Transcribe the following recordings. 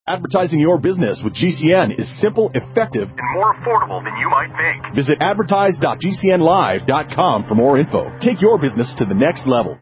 Advertising your business with GCN is simple, effective, and more affordable than you might think. Visit advertise.gcnlive.com for more info. Take your business to the next level.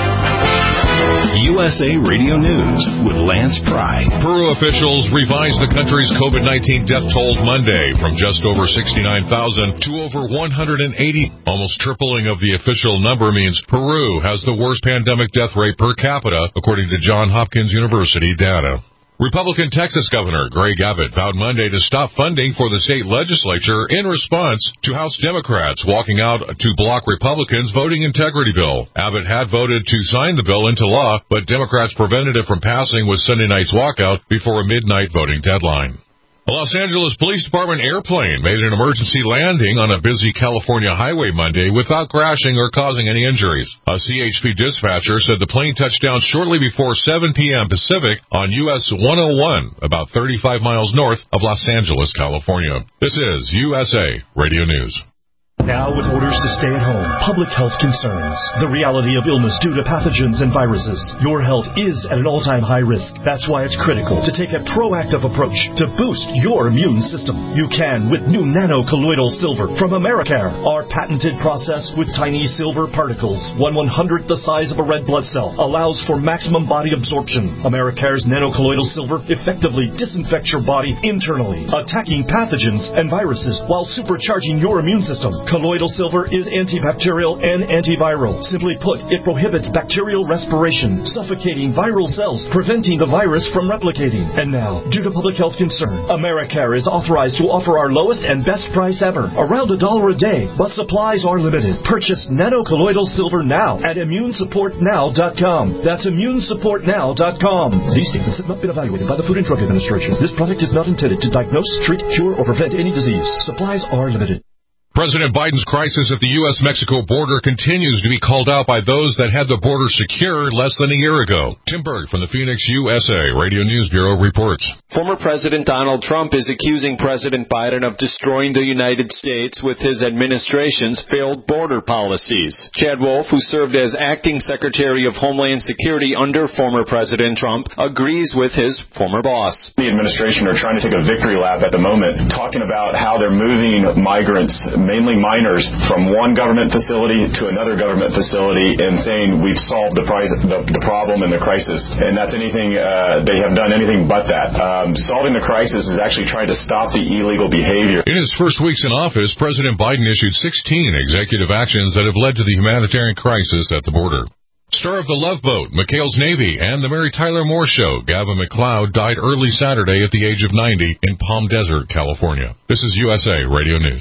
USA Radio News with Lance Pry. Peru officials revised the country's COVID-19 death toll Monday from just over 69,000 to over 180. Almost tripling of the official number means Peru has the worst pandemic death rate per capita, according to Johns Hopkins University data. Republican Texas Governor Greg Abbott vowed Monday to stop funding for the state legislature in response to House Democrats walking out to block Republicans' voting integrity bill. Abbott had voted to sign the bill into law, but Democrats prevented it from passing with Sunday night's walkout before a midnight voting deadline. A Los Angeles Police Department airplane made an emergency landing on a busy California highway Monday without crashing or causing any injuries. A CHP dispatcher said the plane touched down shortly before 7 p.m. Pacific on US 101, about 35 miles north of Los Angeles, California. This is USA Radio News. Now with orders to stay at home, public health concerns, the reality of illness due to pathogens and viruses, your health is at an all-time high risk. That's why it's critical to take a proactive approach to boost your immune system. You can with new nano-colloidal silver from Americare. Our patented process with tiny silver particles, 1/100th the size of a red blood cell, allows for maximum body absorption. Americare's nano-colloidal silver effectively disinfects your body internally, attacking pathogens and viruses while supercharging your immune system. Colloidal silver is antibacterial and antiviral. Simply put, it prohibits bacterial respiration, suffocating viral cells, preventing the virus from replicating. And now, due to public health concern, Americare is authorized to offer our lowest and best price ever, around $1 a day, but supplies are limited. Purchase nano-colloidal silver now at immunesupportnow.com. That's immunesupportnow.com. These statements have not been evaluated by the Food and Drug Administration. This product is not intended to diagnose, treat, cure, or prevent any disease. Supplies are limited. President Biden's crisis at the U.S.-Mexico border continues to be called out by those that had the border secure less than a year ago. Tim Berg from the Phoenix USA Radio News Bureau reports. Former President Donald Trump is accusing President Biden of destroying the United States with his administration's failed border policies. Chad Wolf, who served as acting Secretary of Homeland Security under former President Trump, agrees with his former boss. The administration are trying to take a victory lap at the moment, talking about how they're moving migrants, mainly minors, from one government facility to another government facility and saying we've solved the problem and the crisis. And that's anything, they have done anything but that. Solving the crisis is actually trying to stop the illegal behavior. In his first weeks in office, President Biden issued 16 executive actions that have led to the humanitarian crisis at the border. Star of The Love Boat, McHale's Navy, and The Mary Tyler Moore Show, Gavin MacLeod, died early Saturday at the age of 90 in Palm Desert, California. This is USA Radio News.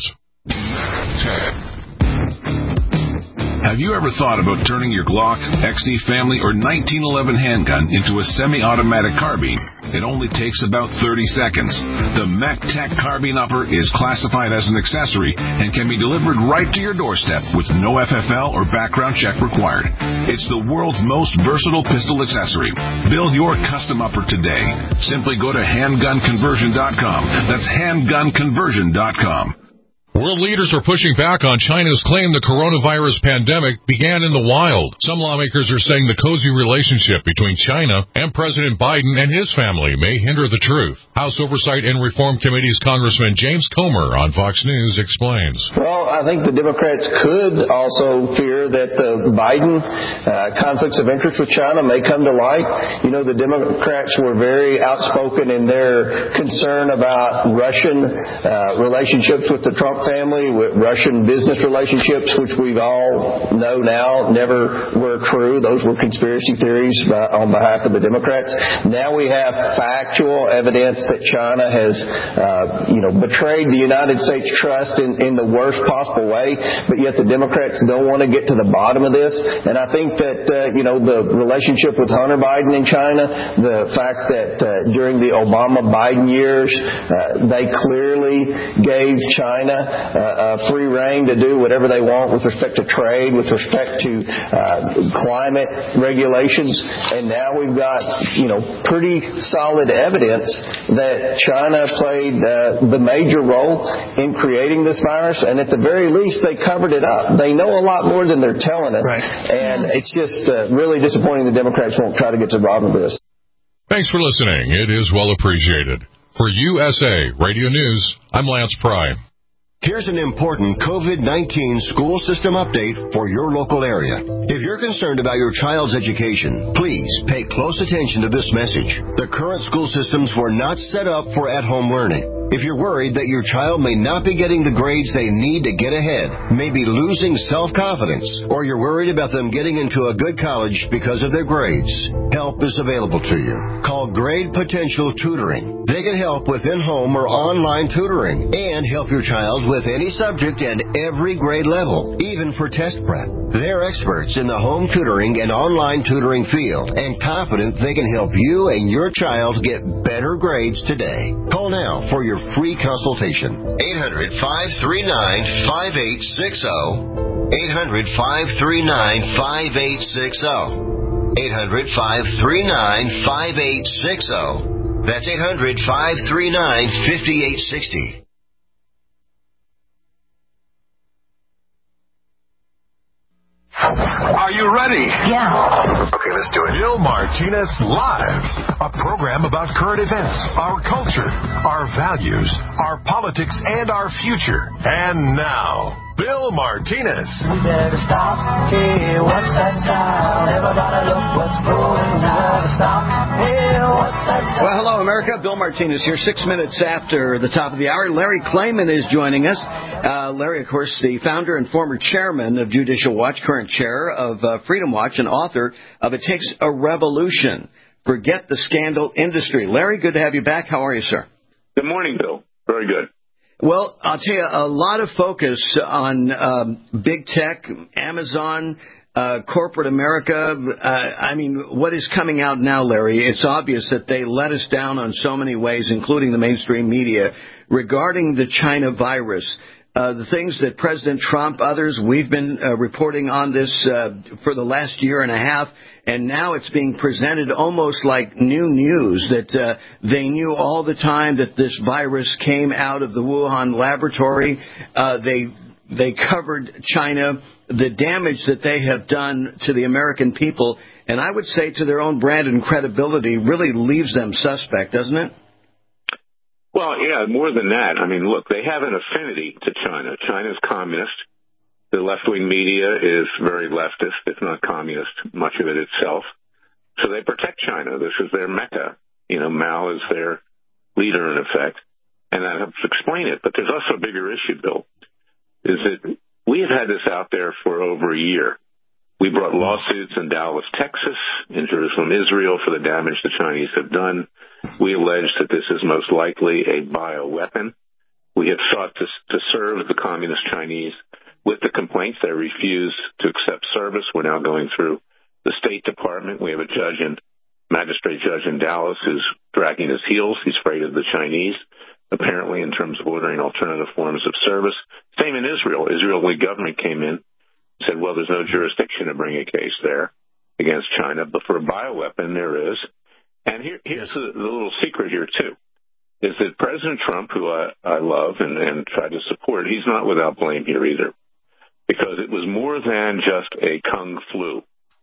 Have you ever thought about turning your Glock, XD Family, or 1911 handgun into a semi-automatic carbine? It only takes about 30 seconds. The MacTac Carbine Upper is classified as an accessory and can be delivered right to your doorstep with no FFL or background check required. It's the world's most versatile pistol accessory. Build your custom upper today. Simply go to handgunconversion.com. That's handgunconversion.com. World leaders are pushing back on China's claim the coronavirus pandemic began in the wild. Some lawmakers are saying the cozy relationship between China and President Biden and his family may hinder the truth. House Oversight and Reform Committee's Congressman James Comer on Fox News explains. Well, I think the Democrats could also fear that the Biden conflicts of interest with China may come to light. You know, the Democrats were very outspoken in their concern about Russian relationships with the Trump family, with Russian business relationships, which we all know now never were true. Those were conspiracy theories on behalf of the Democrats. Now we have factual evidence that China has, betrayed the United States trust in the worst possible way, but yet the Democrats don't want to get to the bottom of this. And I think that, the relationship with Hunter Biden in China, the fact that during the Obama-Biden years, they clearly gave China free rein to do whatever they want with respect to trade, with respect to climate regulations. And now we've got, pretty solid evidence that China played the major role in creating this virus. And at the very least, they covered it up. They know a lot more than they're telling us. Right. And it's just really disappointing the Democrats won't try to get to the bottom of this. Thanks for listening. It is well appreciated. For USA Radio News, I'm Lance Pry. Here's an important COVID-19 school system update for your local area. If you're concerned about your child's education, please pay close attention to this message. The current school systems were not set up for at-home learning. If you're worried that your child may not be getting the grades they need to get ahead, maybe losing self-confidence, or you're worried about them getting into a good college because of their grades, help is available to you. Call Grade Potential Tutoring. They can help with in-home or online tutoring and help your child with any subject and every grade level, even for test prep. They're experts in the home tutoring and online tutoring field and confident they can help you and your child get better grades today. Call now for your free consultation. 800-539-5860. 800-539-5860. 800-539-5860. That's 800-539-5860. Are you ready? Yeah. Okay, let's do it. Bill Martinez Live, a program about current events, our culture, our values, our politics, and our future. And now, Bill Martinez. We better stop. Hey, what's that sound? Everybody look what's going on. Stop. Hey, what's that sound? Well, hello, America. Bill Martinez here, 6 minutes after the top of the hour. Larry Klayman is joining us. Larry, of course, the founder and former chairman of Judicial Watch, current chair of Freedom Watch, and author of It Takes a Revolution. Forget the Scandal Industry. Larry, good to have you back. How are you, sir? Good morning, Bill. Very good. Well, I'll tell you, a lot of focus on big tech, Amazon, corporate America. I mean, what is coming out now, Larry? It's obvious that they let us down on so many ways, including the mainstream media, regarding the China virus. The things that President Trump, others, we've been reporting on this for the last year and a half, and now it's being presented almost like new news that they knew all the time that this virus came out of the Wuhan laboratory. They covered China, the damage that they have done to the American people, and I would say to their own brand and credibility really leaves them suspect, doesn't it? Well, yeah, more than that. I mean, look, they have an affinity to China. China's communist. The left-wing media is very leftist, if not communist, much of it itself. So they protect China. This is their mecca. You know, Mao is their leader, in effect, and that helps explain it. But there's also a bigger issue, Bill, is that we have had this out there for over a year. We brought lawsuits in Dallas, Texas, in Jerusalem, Israel, for the damage the Chinese have done. We allege that this is most likely a bioweapon. We have sought to serve the communist Chinese with the complaints. They refused to accept service. We're now going through the State Department. We have a magistrate judge in Dallas who's dragging his heels. He's afraid of the Chinese, apparently, in terms of ordering alternative forms of service. Same in Israel. Israeli government came in, said, well, there's no jurisdiction to bring a case there against China, but for a bioweapon, there is. And here's the little secret here, too, is that President Trump, who I love and try to support, he's not without blame here either, because it was more than just a Kung flu.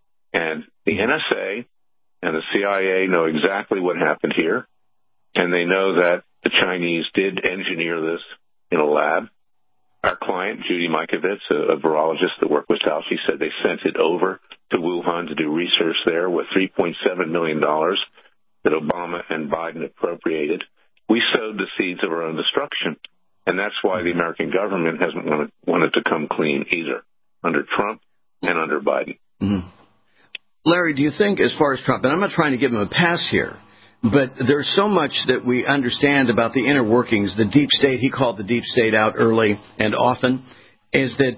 And the NSA and the CIA know exactly what happened here, and they know that the Chinese did engineer this in a lab. Our client, Judy Mikovits, a virologist that worked with Fauci, said they sent it over to Wuhan to do research there with $3.7 million that Obama and Biden appropriated. We sowed the seeds of our own destruction, and that's why the American government hasn't wanted to come clean either, under Trump and under Biden. Mm-hmm. Larry, do you think, as far as Trump, and I'm not trying to give him a pass here, but there's so much that we understand about the inner workings, the deep state, he called the deep state out early and often, is that,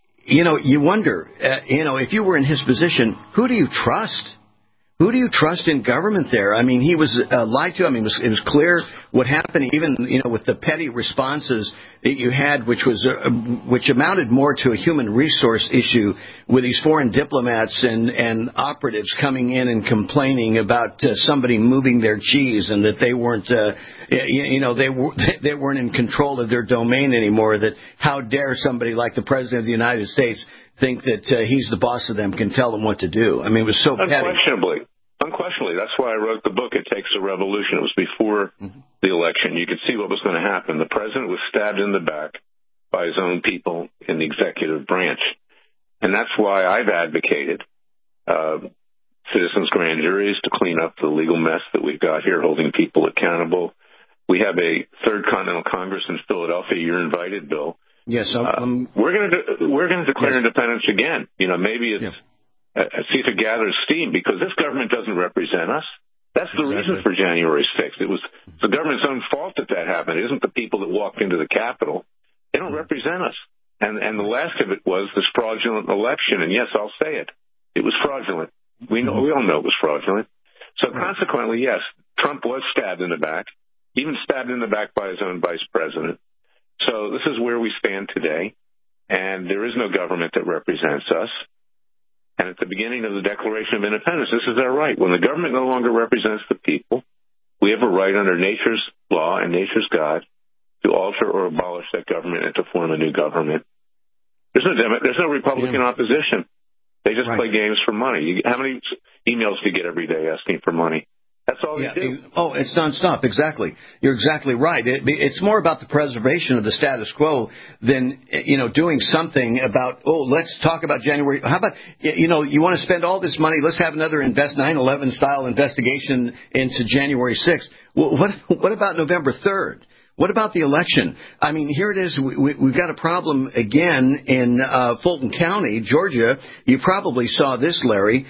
you wonder, if you were in his position, who do you trust? Who do you trust in government there? I mean, he was lied to. I mean, it was clear what happened, even, with the petty responses that you had, which amounted more to a human resource issue with these foreign diplomats and operatives coming in and complaining about somebody moving their cheese and that they weren't, they weren't in control of their domain anymore, that how dare somebody like the President of the United States think that he's the boss of them, can tell them what to do. I mean, it was so petty. Unquestionably. That's why I wrote the book, It Takes a Revolution. It was before the election. You could see what was going to happen. The president was stabbed in the back by his own people in the executive branch. And that's why I've advocated citizens' grand juries to clean up the legal mess that we've got here, holding people accountable. We have a Third Continental Congress in Philadelphia. You're invited, Bill. Yes, we're going to declare independence again. Maybe it's see if it gathers steam, because this government doesn't represent us. That's the reason for January 6th. It was the government's own fault that happened. It isn't the people that walked into the Capitol. They don't represent us. And the last of it was this fraudulent election. And yes, I'll say it. It was fraudulent. We all know it was fraudulent. So consequently, yes, Trump was stabbed in the back, even stabbed in the back by his own vice president. So this is where we stand today. And there is no government that represents us. And at the beginning of the Declaration of Independence, this is our right. When the government no longer represents the people, we have a right under nature's law and nature's God to alter or abolish that government and to form a new government. There's no Republican opposition. They just play games for money. How many emails do you get every day asking for money? That's all they do. Oh, it's nonstop. Exactly. You're exactly right. It's more about the preservation of the status quo than, doing something about, let's talk about January. How about, you want to spend all this money, let's have another 9/11 style investigation into January 6th. What about November 3rd? What about the election? I mean, here it is. We've got a problem again in Fulton County, Georgia. You probably saw this, Larry,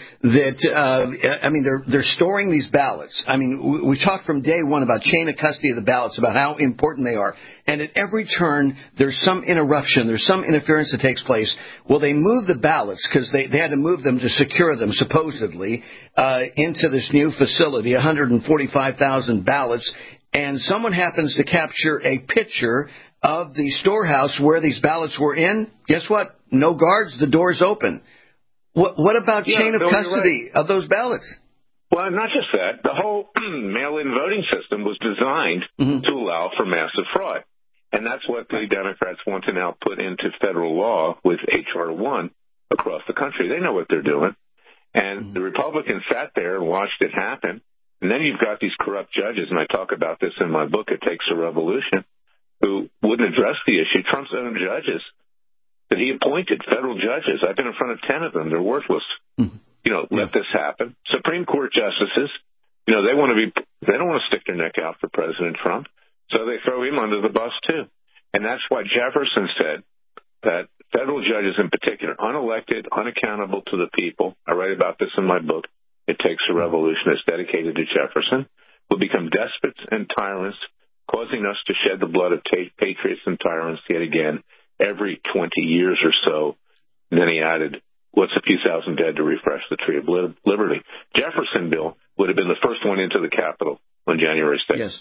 that, they're storing these ballots. I mean, we talked from day one about chain of custody of the ballots, about how important they are. And at every turn, there's some interruption. There's some interference that takes place. Well, they moved the ballots because they had to move them to secure them, supposedly, into this new facility, 145,000 ballots. And someone happens to capture a picture of the storehouse where these ballots were in. Guess what? No guards. The door's open. What about chain of custody of those ballots? Well, not just that. The whole mail-in voting system was designed to allow for massive fraud. And that's what the Democrats want to now put into federal law with H.R. 1 across the country. They know what they're doing. And the Republicans sat there and watched it happen. And then you've got these corrupt judges, and I talk about this in my book, It Takes a Revolution, who wouldn't address the issue. Trump's own judges that he appointed, federal judges. I've been in front of 10 of them. They're worthless. Let this happen. Supreme Court justices, they don't want to stick their neck out for President Trump, so they throw him under the bus too. And that's why Jefferson said that federal judges in particular, unelected, unaccountable to the people, I write about this in my book, It Takes a Revolution, is dedicated to Jefferson, will become despots and tyrants, causing us to shed the blood of patriots and tyrants yet again every 20 years or so. And then he added, what's a few thousand dead to refresh the tree of liberty? Jefferson, Bill, would have been the first one into the Capitol on January 6th. Yes.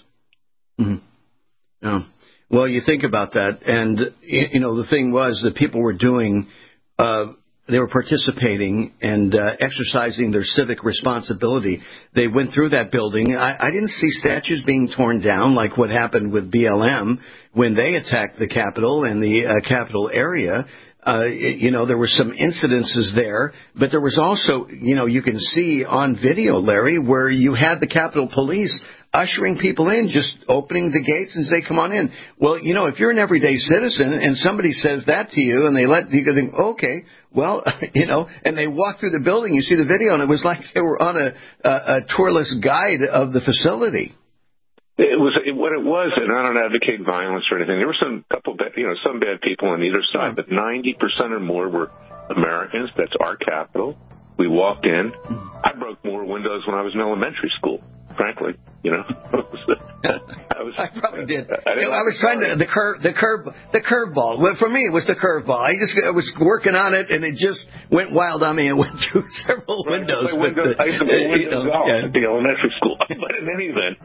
Well, you think about that, and, the thing was that people were doing they were participating and exercising their civic responsibility. They went through that building. I didn't see statues being torn down like what happened with BLM when they attacked the Capitol and the Capitol area. There were some incidences there, but there was also, you can see on video, Larry, where you had the Capitol Police ushering people in, just opening the gates and say, come on in. Well, if you're an everyday citizen and somebody says that to you and they let you think, okay, well, and they walk through the building, you see the video, and it was like they were on a tourless guide of the facility. It was what it was, and I don't advocate violence or anything. There were some bad people on either side, but 90% or more were Americans. That's our Capitol. We walked in. I broke more windows when I was in elementary school, frankly. I probably did. I was trying to the curveball. Well, for me, it was the curveball. I was working on it, and it just went wild on me and went through several windows. I used to play windows at the elementary school. But in any event,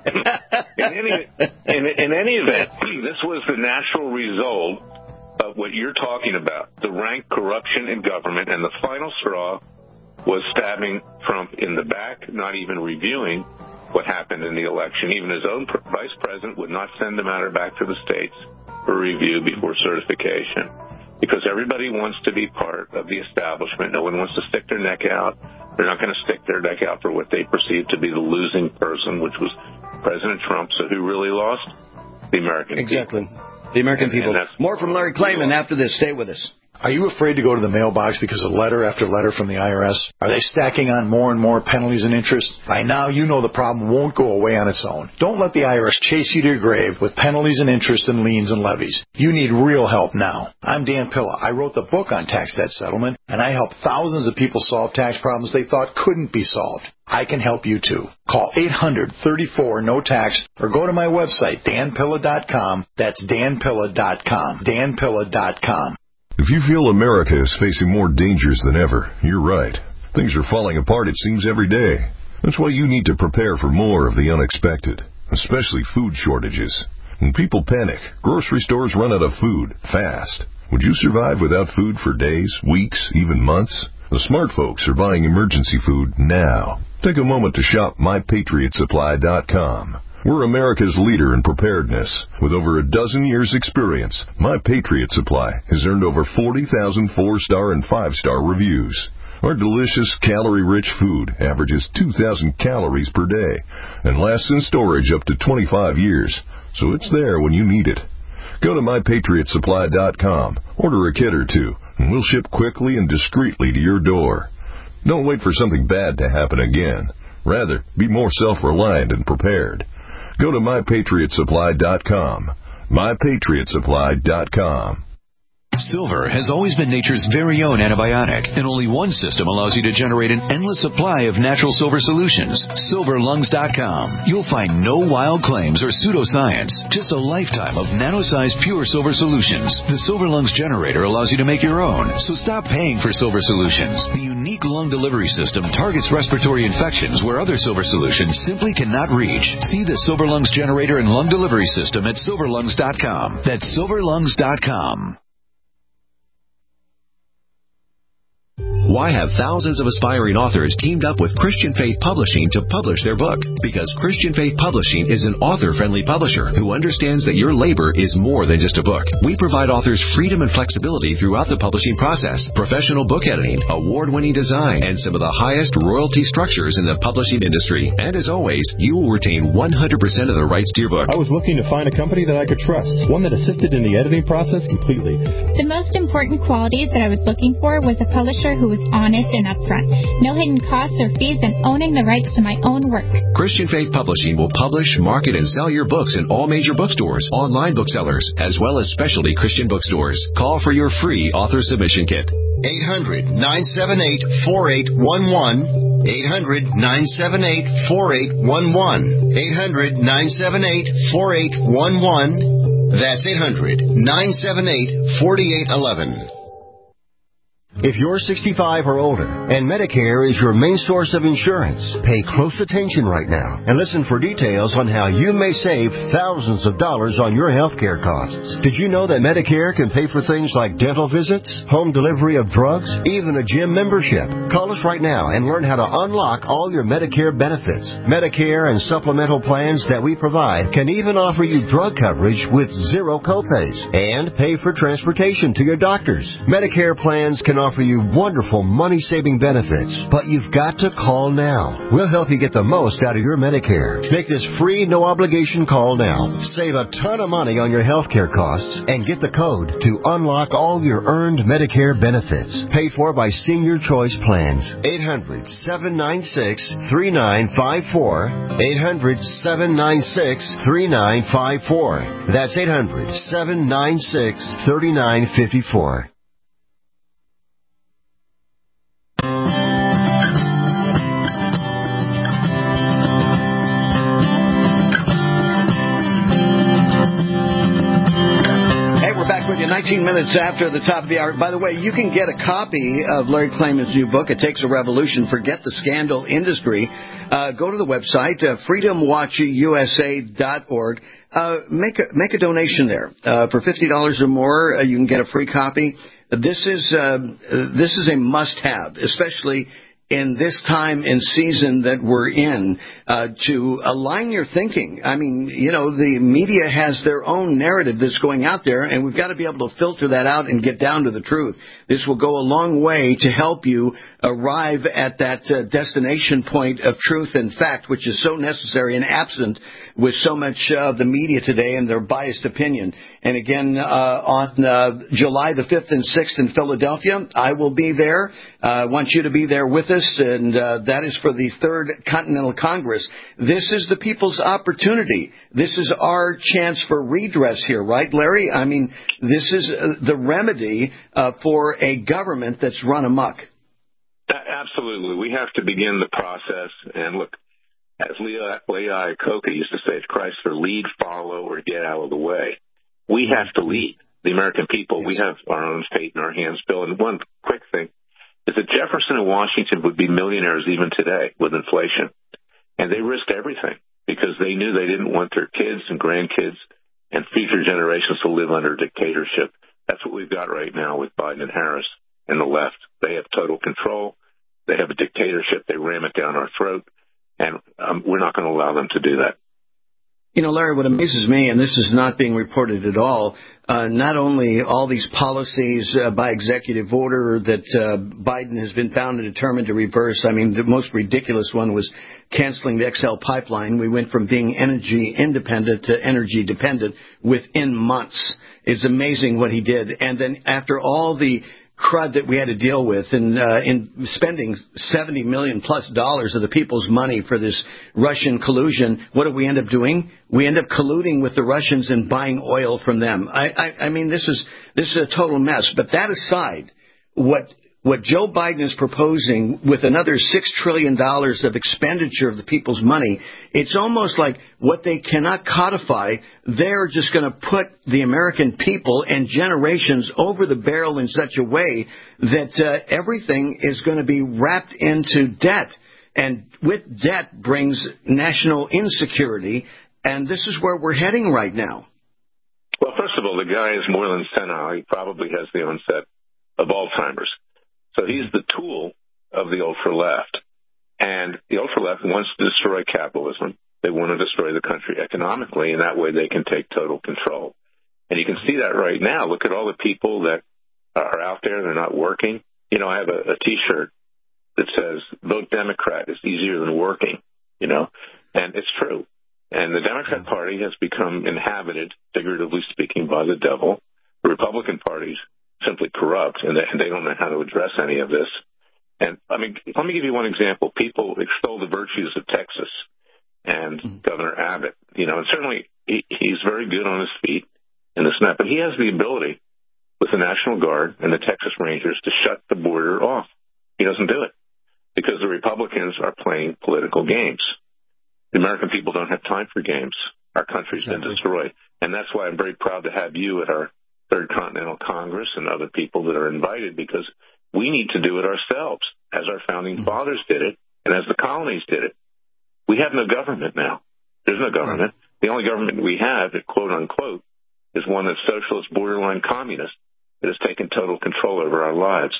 this was the natural result of what you're talking about: the rank corruption in government, and the final straw was stabbing Trump in the back, not even reviewing what happened in the election. Even his own vice president would not send the matter back to the states for review before certification. because everybody wants to be part of the establishment. No one wants to stick their neck out. They're not going to stick their neck out for what they perceive to be the losing person, which was President Trump. So who really lost? The American people. Exactly. The American people. More from Larry Klayman after this. Stay with us. Are you afraid to go to the mailbox because of letter after letter from the IRS? Are they stacking on more and more penalties and interest? By now, you know the problem won't go away on its own. Don't let the IRS chase you to your grave with penalties and interest and liens and levies. You need real help now. I'm Dan Pilla. I wrote the book on tax debt settlement, and I help thousands of people solve tax problems they thought couldn't be solved. I can help you too. Call 800-34-NO-TAX or go to my website, danpilla.com. That's danpilla.com. danpilla.com. If you feel America is facing more dangers than ever, you're right. Things are falling apart, it seems, every day. That's why you need to prepare for more of the unexpected, especially food shortages. When people panic, grocery stores run out of food fast. Would you survive without food for days, weeks, even months? The smart folks are buying emergency food now. Take a moment to shop MyPatriotSupply.com. We're America's leader in preparedness. With over a dozen years' experience, My Patriot Supply has earned over 40,000 4-star and 5-star reviews. Our delicious, calorie-rich food averages 2,000 calories per day and lasts in storage up to 25 years, so it's there when you need it. Go to MyPatriotSupply.com, order a kit or two, and we'll ship quickly and discreetly to your door. Don't wait for something bad to happen again. Rather, be more self-reliant and prepared. Go to MyPatriotSupply.com. MyPatriotSupply.com. Silver has always been nature's very own antibiotic, and only one system allows you to generate an endless supply of natural silver solutions. SilverLungs.com. You'll find no wild claims or pseudoscience, just a lifetime of nano-sized pure silver solutions. The Silver Lungs generator allows you to make your own, so stop paying for silver solutions. The unique lung delivery system targets respiratory infections where other silver solutions simply cannot reach. See the Silver Lungs generator and lung delivery system at SilverLungs.com. That's SilverLungs.com. Why have thousands of aspiring authors teamed up with Christian Faith Publishing to publish their book? Because Christian Faith Publishing is an author-friendly publisher who understands that your labor is more than just a book. We provide authors freedom and flexibility throughout the publishing process, professional book editing, award-winning design, and some of the highest royalty structures in the publishing industry. And as always, you will retain 100% of the rights to your book. I was looking to find a company that I could trust, one that assisted in the editing process completely. The most important qualities that I was looking for was a publisher who was honest and upfront, no hidden costs or fees, and owning the rights to my own work. Christian Faith Publishing will publish, market, and sell your books in all major bookstores, online booksellers, as well as specialty Christian bookstores. Call for your free author submission kit. 800-978-4811. 800-978-4811. 800-978-4811. That's 800-978-4811. If you're 65 or older and Medicare is your main source of insurance, pay close attention right now and listen for details on how you may save thousands of dollars on your health care costs. Did you know that Medicare can pay for things like dental visits, home delivery of drugs, even a gym membership? Call us right now and learn how to unlock all your Medicare benefits. Medicare and supplemental plans that we provide can even offer you drug coverage with zero copays and pay for transportation to your doctors. Medicare plans can offer you wonderful money-saving benefits, but you've got to call now. We'll help you get the most out of your Medicare. Make this free, no-obligation call now. Save a ton of money on your health care costs and get the code to unlock all your earned Medicare benefits. Paid for by Senior Choice Plans. 800-796-3954. 800-796-3954. That's 800-796-3954. Hey, we're back with you 19 minutes after the top of the hour. By the way, you can get a copy of Larry Klayman's new book, It Takes a Revolution, Forget the Scandal Industry. Go to the website, freedomwatchusa.org. Make a donation there. For $50 or more, you can get a free copy. This is a must-have, especially in this time and season that we're in, to align your thinking. I mean, the media has their own narrative that's going out there, and we've got to be able to filter that out and get down to the truth. This will go a long way to help you arrive at that destination point of truth and fact, which is so necessary and absent with so much of the media today and their biased opinion. And again, on July the 5th and 6th in Philadelphia, I will be there. I want you to be there with us, and that is for the Third Continental Congress. This is the people's opportunity. This is our chance for redress here, right, Larry? I mean, this is the remedy for a government that's run amok. Absolutely. We have to begin the process. And look, as Lee Iacocca used to say, it's Chrysler, lead, follow, or get out of the way. We have to lead. The American people, we have our own fate in our hands, Bill. And one quick thing is that Jefferson and Washington would be millionaires even today with inflation. And they risked everything because they knew they didn't want their kids and grandkids and future generations to live under dictatorship. That's what we've got right now with Biden and Harris and the left. They have total control. They have a dictatorship. They ram it down our throat. And we're not going to allow them to do that. Larry, what amazes me, and this is not being reported at all, not only all these policies by executive order that Biden has been found and determined to reverse. I mean, the most ridiculous one was canceling the XL pipeline. We went from being energy independent to energy dependent within months. It's amazing what he did. And then after all the crud that we had to deal with in spending $70 million plus of the people's money for this Russian collusion, what did we end up doing? We end up colluding with the Russians and buying oil from them. I mean, this is a total mess. But that aside, what Joe Biden is proposing with another $6 trillion of expenditure of the people's money, it's almost like what they cannot codify, they're just going to put the American people and generations over the barrel in such a way that everything is going to be wrapped into debt. And with debt brings national insecurity, and this is where we're heading right now. Well, first of all, the guy is more than senile. He probably has the onset of Alzheimer's. So he's the tool of the ultra-left. And the ultra-left wants to destroy capitalism. They want to destroy the country economically, and that way they can take total control. And you can see that right now. Look at all the people that are out there. They're not working. I have a T-shirt that says, vote Democrat. It's easier than working, and it's true. And the Democrat Party has become inhabited, figuratively speaking, by the devil. The Republican Party's simply corrupt, and they don't know how to address any of this. And, let me give you one example. People extol the virtues of Texas and Governor Abbott. And certainly he's very good on his feet in the snap, but he has the ability with the National Guard and the Texas Rangers to shut the border off. He doesn't do it because the Republicans are playing political games. The American people don't have time for games. Our country's been destroyed. And that's why I'm very proud to have you at our Third Continental Congress and other people that are invited, because we need to do it ourselves, as our founding fathers did it and as the colonies did it. We have no government now. There's no government. The only government we have, quote unquote, is one that's socialist, borderline communist, that has taken total control over our lives.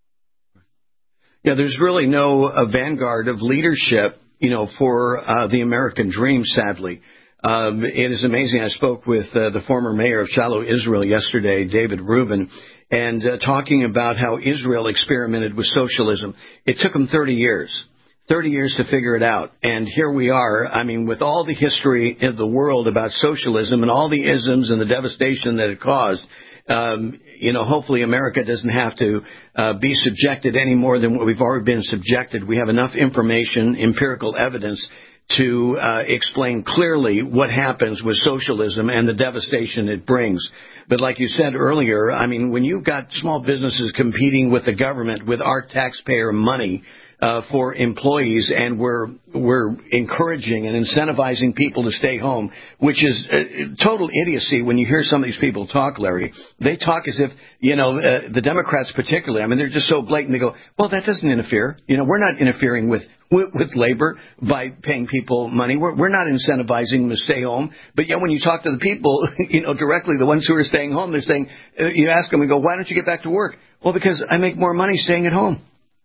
Yeah, there's really no vanguard of leadership, for the American dream, sadly. It is amazing. I spoke with the former mayor of Shiloh, Israel yesterday, David Rubin, and talking about how Israel experimented with socialism. It took them 30 years to figure it out. And here we are, with all the history in the world about socialism and all the isms and the devastation that it caused. Hopefully America doesn't have to be subjected any more than what we've already been subjected. We have enough information, empirical evidence to explain clearly what happens with socialism and the devastation it brings. But like you said earlier, when you've got small businesses competing with the government with our taxpayer money for employees, and we're encouraging and incentivizing people to stay home, which is total idiocy when you hear some of these people talk, Larry. They talk as if, the Democrats particularly, they're just so blatant. They go, well, that doesn't interfere. We're not interfering with labor by paying people money. We're not incentivizing them to stay home. But yet when you talk to the people, directly, the ones who are staying home, they're saying, you ask them, we go, why don't you get back to work? Well, because I make more money staying at home.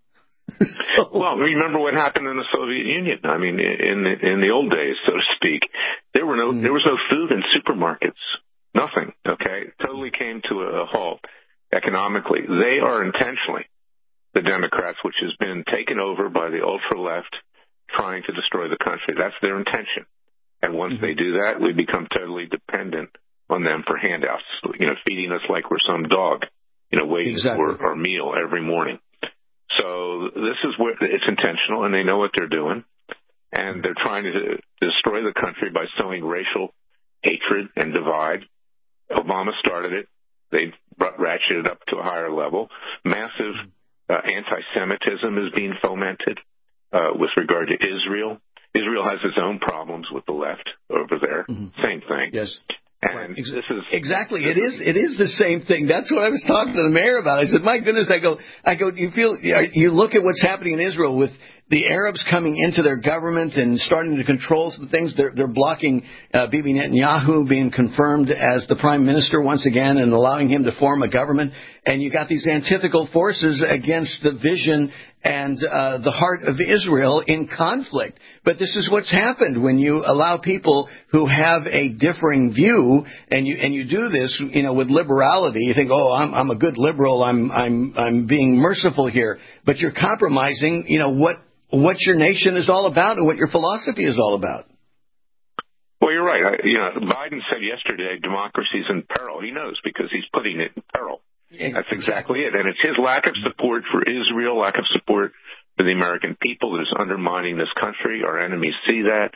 Well, remember what happened in the Soviet Union. I mean, in the old days, so to speak, there was no food in supermarkets. Nothing. Okay, totally came to a halt economically. They are intentionally, the Democrats, which has been taken over by the ultra left, trying to destroy the country. That's their intention. And once they do that, we become totally dependent on them for handouts. Feeding us like we're some dog. Waiting for our meal every morning. So this is where it's intentional, and they know what they're doing, and they're trying to destroy the country by sowing racial hatred and divide. Obama started it. They ratcheted it up to a higher level. Massive anti-Semitism is being fomented with regard to Israel. Israel has its own problems with the left over there. Same thing. Yes. And this is exactly. It is the same thing. That's what I was talking to the mayor about. I said, my goodness, I go, you look at what's happening in Israel with the Arabs coming into their government and starting to control some things. They're blocking Bibi Netanyahu being confirmed as the prime minister once again and allowing him to form a government. And you got these antithetical forces against the vision and the heart of Israel in conflict. But this is what's happened when you allow people who have a differing view, and you do this, with liberality. You think, oh, I'm a good liberal. I'm being merciful here. But you're compromising, what your nation is all about and what your philosophy is all about. Well, you're right. Biden said yesterday, democracy's in peril. He knows because he's putting it in peril. That's exactly it. And it's his lack of support for Israel, lack of support for the American people that is undermining this country. Our enemies see that.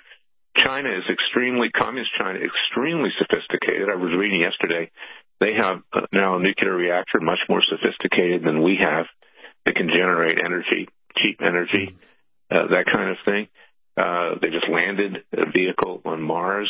Communist China, extremely sophisticated. I was reading yesterday, they have now a nuclear reactor much more sophisticated than we have that can generate energy, cheap energy, that kind of thing. They just landed a vehicle on Mars.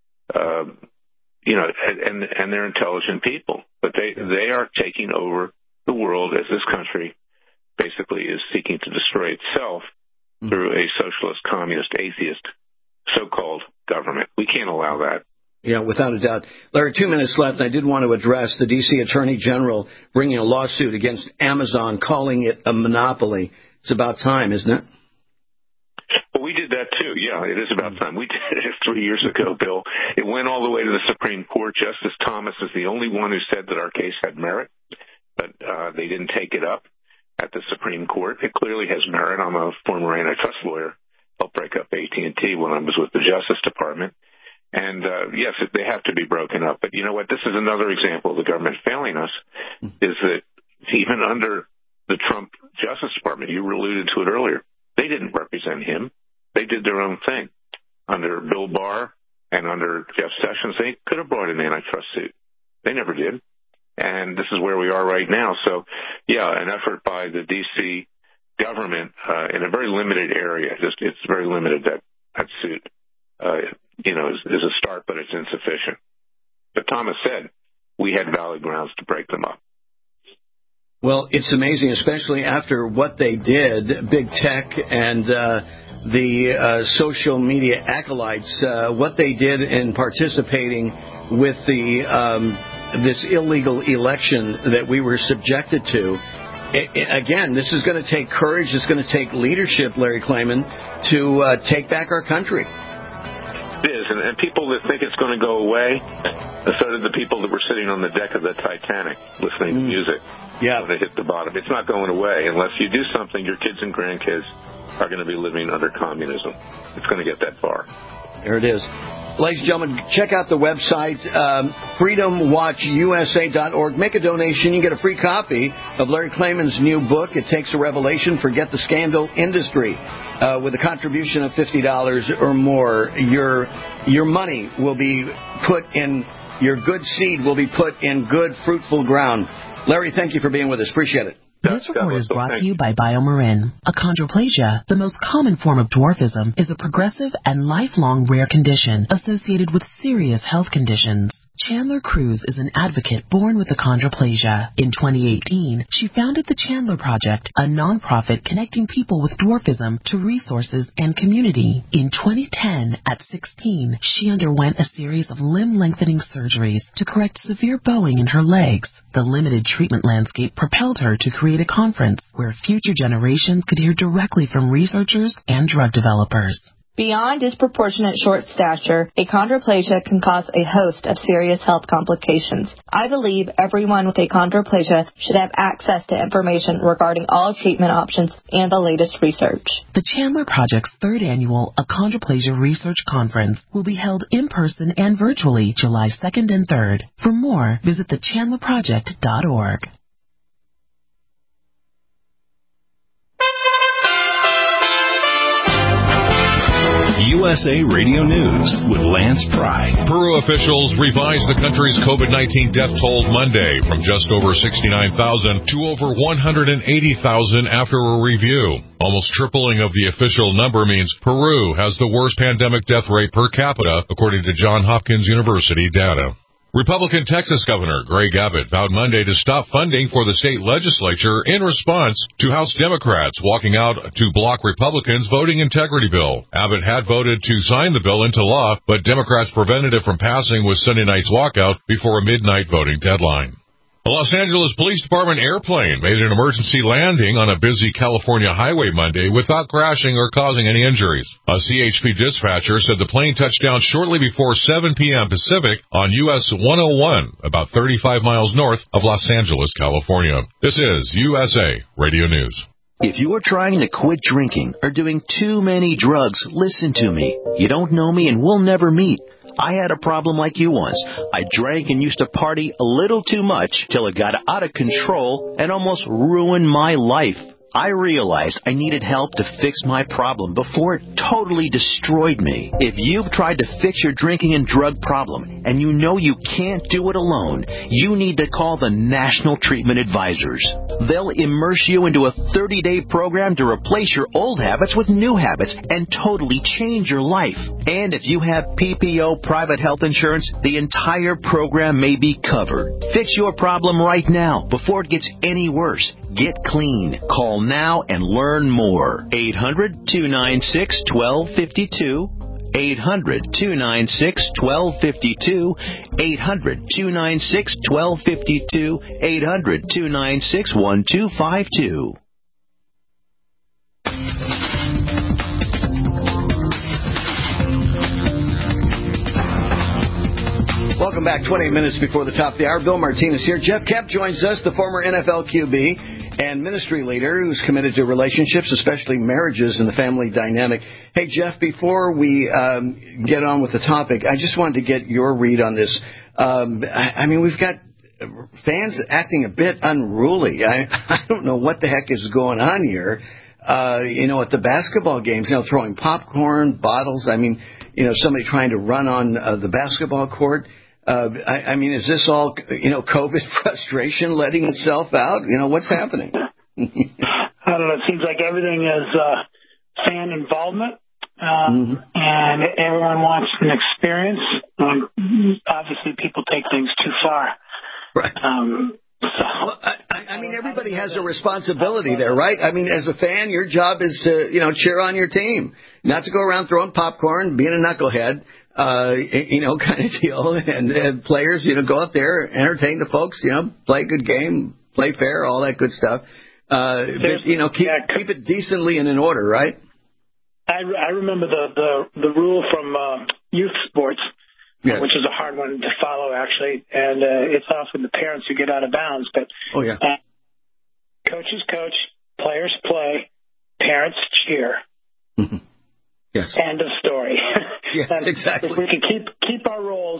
And they're intelligent people, but they are taking over the world as this country basically is seeking to destroy itself through a socialist, communist, atheist, so-called government. We can't allow that. Yeah, without a doubt. Larry, 2 minutes left. I did want to address the D.C. Attorney General bringing a lawsuit against Amazon, calling it a monopoly. It's about time, isn't it? Well, we did that too. Yeah, it is about time. We did it 3 years ago, Bill. It went all the way to the Supreme Court. Justice Thomas is the only one who said that our case had merit, but they didn't take it up at the Supreme Court. It clearly has merit. I'm a former antitrust lawyer. Helped break up AT&T when I was with the Justice Department. And, yes, they have to be broken up. But you know what? This is another example of the government failing us, is that even under the Trump Justice Department, you alluded to it earlier, they didn't represent him. They did their own thing. Under Bill Barr and under Jeff Sessions, they could have brought an antitrust suit. They never did. And this is where we are right now. So, yeah, an effort by the D.C. government in a very limited area. It's very limited, that suit. Is a start, but it's insufficient. But Thomas said we had valid grounds to break them up. Well, it's amazing, especially after what they did, big tech and the social media acolytes, what they did in participating with this illegal election that we were subjected to. Again, this is going to take courage. It's going to take leadership, Larry Klayman, to take back our country. It is, and people that think it's going to go away, so did the people that were sitting on the deck of the Titanic listening to music when it hit the bottom. It's not going away unless you do something. Your kids and grandkids are going to be living under communism. It's going to get that far. There it is. Ladies and gentlemen, check out the website, freedomwatchusa.org. Make a donation. You get a free copy of Larry Klayman's new book, It Takes a Revelation, Forget the Scandal Industry. With a contribution of $50 or more, your money will be put in, your good seed will be put in good, fruitful ground. Larry, thank you for being with us. Appreciate it. This report is brought to you by BioMarin. Achondroplasia, the most common form of dwarfism, is a progressive and lifelong rare condition associated with serious health conditions. Chandler Cruz is an advocate born with achondroplasia. In 2018, she founded the Chandler Project, a nonprofit connecting people with dwarfism to resources and community. In 2010, at 16, she underwent a series of limb-lengthening surgeries to correct severe bowing in her legs. The limited treatment landscape propelled her to create a conference where future generations could hear directly from researchers and drug developers. Beyond disproportionate short stature, achondroplasia can cause a host of serious health complications. I believe everyone with achondroplasia should have access to information regarding all treatment options and the latest research. The Chandler Project's third annual Achondroplasia Research Conference will be held in person and virtually July 2nd and 3rd. For more, visit thechandlerproject.org. USA Radio News with Lance Pry. Peru officials revised the country's COVID-19 death toll Monday from just over 69,000 to over 180,000 after a review. Almost tripling of the official number means Peru has the worst pandemic death rate per capita, according to Johns Hopkins University data. Republican Texas Governor Greg Abbott vowed Monday to stop funding for the state legislature in response to House Democrats walking out to block Republicans' voting integrity bill. Abbott had voted to sign the bill into law, but Democrats prevented it from passing with Sunday night's walkout before a midnight voting deadline. A Los Angeles Police Department airplane made an emergency landing on a busy California highway Monday without crashing or causing any injuries. A CHP dispatcher said the plane touched down shortly before 7 p.m. Pacific on US 101, about 35 miles north of Los Angeles, California. This is USA Radio News. If you are trying to quit drinking or doing too many drugs, listen to me. You don't know me and we'll never meet. I had a problem like you once. I drank and used to party a little too much till it got out of control and almost ruined my life. I realized I needed help to fix my problem before it totally destroyed me. If you've tried to fix your drinking and drug problem and you know you can't do it alone, you need to call the National Treatment Advisors. They'll immerse you into a 30-day program to replace your old habits with new habits and totally change your life. And if you have PPO private health insurance, the entire program may be covered. Fix your problem right now before it gets any worse. Get clean. Call now and learn more. 800-296-1252. 800-296-1252. 800-296-1252. 800-296-1252. Welcome back. 28 minutes before the top of the hour. Bill Martinez here. Jeff Kemp joins us, the former NFL QB and ministry leader who's committed to relationships, especially marriages and the family dynamic. Hey, Jeff, before we get on with the topic, I just wanted to get your read on this. I mean, we've got fans acting a bit unruly. I don't know what the heck is going on here. At the basketball games, throwing popcorn, bottles. I mean, somebody trying to run on the basketball court. I mean, is this all, COVID frustration letting itself out? What's happening? I don't know. It seems like everything is fan involvement, and everyone wants an experience. Obviously, people take things too far. Right. I mean, everybody has a responsibility there, right? I mean, as a fan, your job is to, cheer on your team, not to go around throwing popcorn, being a knucklehead. Kind of deal. And players, go out there, entertain the folks, play a good game, play fair, all that good stuff. But, keep it decently and in order, right? I remember the rule from youth sports, yes, which is a hard one to follow, actually. And it's often the parents who get out of bounds. But coaches coach, players play, parents cheer. Mm-hmm. Yes. End of story. Yes, exactly. If we could keep our roles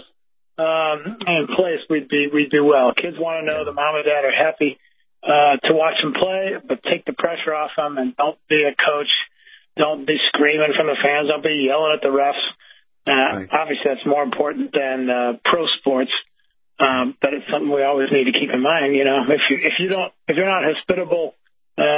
in place, we'd do well. Kids want to know the mom and dad are happy to watch them play, but take the pressure off them and don't be a coach. Don't be screaming from the fans. Don't be yelling at the refs. Right. Obviously, that's more important than pro sports, but it's something we always need to keep in mind. If you're not hospitable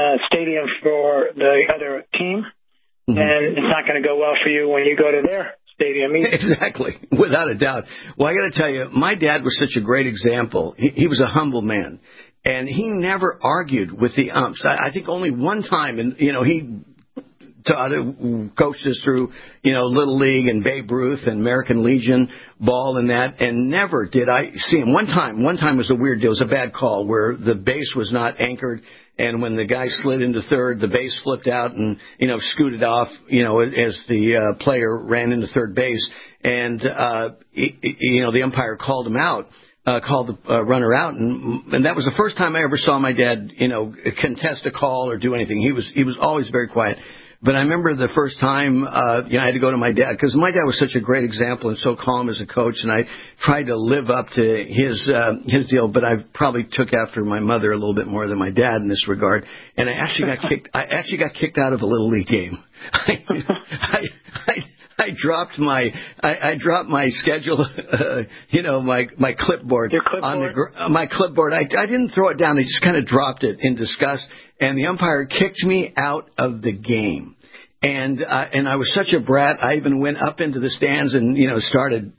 stadium for the other team, and it's not going to go well for you when you go to their stadium. Exactly, without a doubt. Well, I got to tell you, my dad was such a great example. He was a humble man, and he never argued with the umps. I think only one time, and he coached us through, Little League and Babe Ruth and American Legion ball and that, and never did I see him. One time was a weird deal. It was a bad call where the base was not anchored, and when the guy slid into third, the base flipped out and, scooted off, as the player ran into third base, and, the umpire called him out. Called the runner out, and that was the first time I ever saw my dad, contest a call or do anything. He was always very quiet. But I remember the first time, I had to go to my dad, because my dad was such a great example and so calm as a coach, and I tried to live up to his deal, but I probably took after my mother a little bit more than my dad in this regard. And I actually got kicked out of a Little League game. I dropped my schedule, my clipboard. Your clipboard? My clipboard. I didn't throw it down. I just kind of dropped it in disgust, and the umpire kicked me out of the game. And I was such a brat. I even went up into the stands and started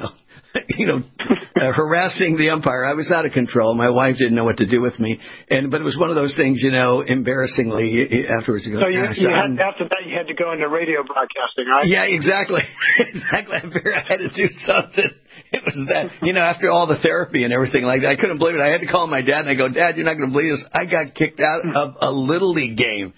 harassing the umpire. I was out of control. My wife didn't know what to do with me, but it was one of those things, embarrassingly afterwards. So after that, you had to go into radio broadcasting, right? Yeah, exactly. Exactly. I had to do something. It was that, after all the therapy and everything like that, I couldn't believe it. I had to call my dad, and I go, Dad, you're not going to believe this. I got kicked out of a Little League game.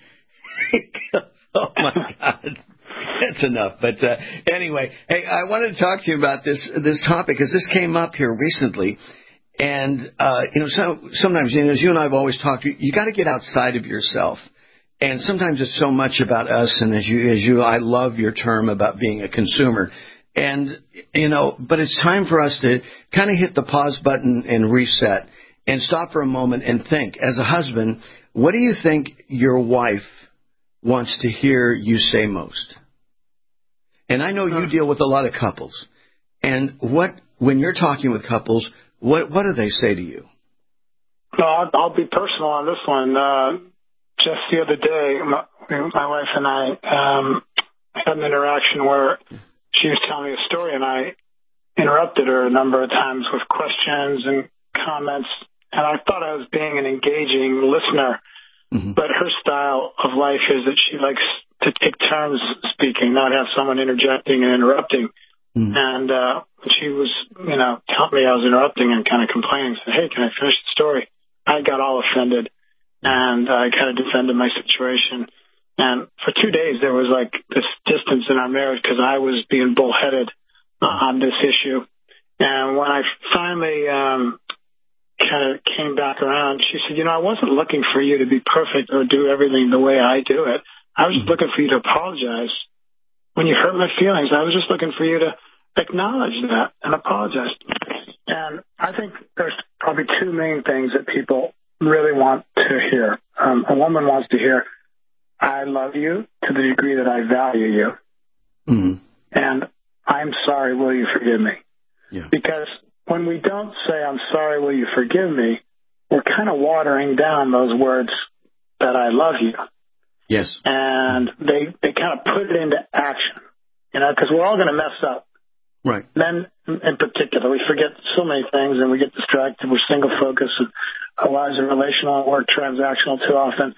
Oh, my God. That's enough. But anyway, hey, I wanted to talk to you about this topic, because this came up here recently. And, sometimes, as you and I have always talked, you got to get outside of yourself. And sometimes it's so much about us. And I love your term about being a consumer. And, but it's time for us to kind of hit the pause button and reset and stop for a moment and think. As a husband, what do you think your wife wants to hear you say most? And I know you deal with a lot of couples. And when you're talking with couples, what do they say to you? Well, I'll be personal on this one. Just the other day, my wife and I had an interaction where she was telling me a story, and I interrupted her a number of times with questions and comments. And I thought I was being an engaging listener. Mm-hmm. But her style of life is that she likes to take turns speaking, not have someone interjecting and interrupting. Mm-hmm. And she was, telling me I was interrupting and kind of complaining, said, hey, can I finish the story? I got all offended, and I kind of defended my situation. And for 2 days, there was like this distance in our marriage because I was being bullheaded on this issue. And when I finally kind of came back around, she said, I wasn't looking for you to be perfect or do everything the way I do it. I was just looking for you to apologize. When you hurt my feelings, I was just looking for you to acknowledge that and apologize. And I think there's probably two main things that people really want to hear. A woman wants to hear, I love you to the degree that I value you. Mm-hmm. And I'm sorry, will you forgive me? Yeah. Because when we don't say, I'm sorry, will you forgive me, we're kind of watering down those words that I love you. Yes. And they kind of put it into action, because we're all going to mess up. Right. Men in particular, we forget so many things and we get distracted. We're single focused and our lives are relational and work transactional too often.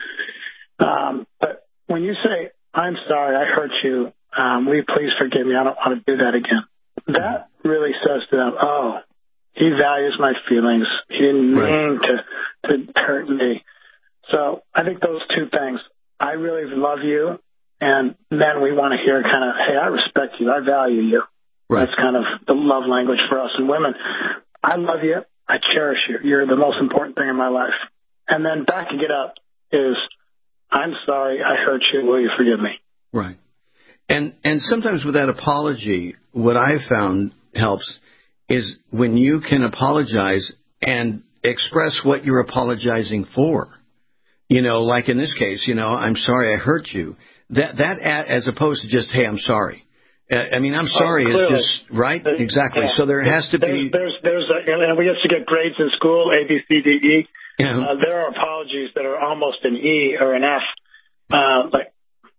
But when you say, I'm sorry, I hurt you, will you please forgive me? I don't want to do that again. That really says to them, oh, he values my feelings. He didn't mean to hurt me. So I think those two things, I really love you. And then we want to hear kind of, hey, I respect you. I value you. Right. That's kind of the love language for us and women. I love you. I cherish you. You're the most important thing in my life. And then backing it up is, I'm sorry, I hurt you. Will you forgive me? Right. And sometimes with that apology, what I've found helps is when you can apologize and express what you're apologizing for. Like in this case, I'm sorry I hurt you. That as opposed to just, hey, I'm sorry. I'm sorry is just, right? Exactly. Yeah. So there has to be... we used to get grades in school, A, B, C, D, E. Yeah. There are apologies that are almost an E or an F. Like,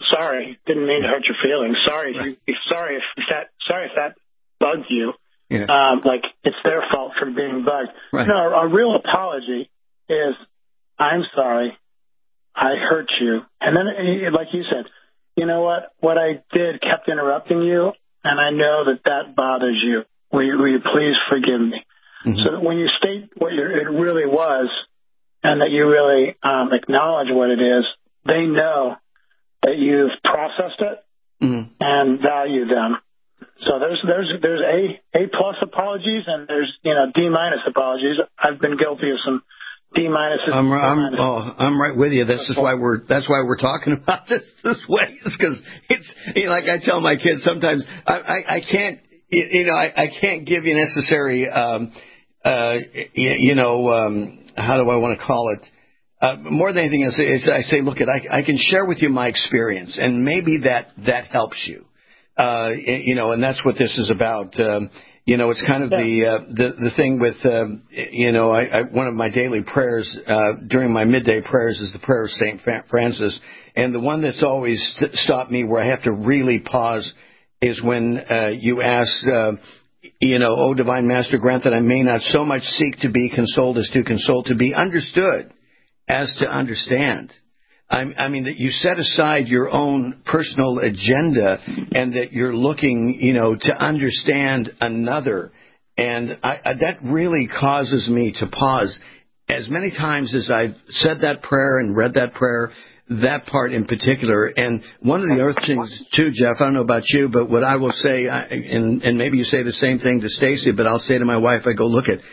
sorry. Didn't mean to hurt your feelings. Sorry. Right. Sorry if that bugged you. Yeah. Like it's their fault for being bugged. Right. No, a real apology is, I'm sorry, I hurt you. And then, like you said, you know what I did kept interrupting you, and I know that bothers you. Will you please forgive me? Mm-hmm. So that when you state what it really was, and that you really acknowledge what it is, they know that you've processed it and value them. So there's A plus apologies, and there's D minus apologies. I've been guilty of some D minuses. I'm right with you. That's why we're talking about this way. Is because it's like I tell my kids sometimes I can't I can't give you necessary how do I want to call it? More than anything is I say, look, I can share with you my experience, and maybe that helps you. And that's what this is about. It's kind of the thing with, one of my daily prayers, during my midday prayers is the prayer of St. Francis. And the one that's always stopped me where I have to really pause is when, you ask, O Divine Master, grant that I may not so much seek to be consoled as to console, to be understood as to understand. I mean, that you set aside your own personal agenda and that you're looking, to understand another. And that really causes me to pause. As many times as I've said that prayer and read that prayer, that part in particular. And one of the other things, too, Jeff, I don't know about you, but what I will say, and maybe you say the same thing to Stacy, but I'll say to my wife, I go, look at,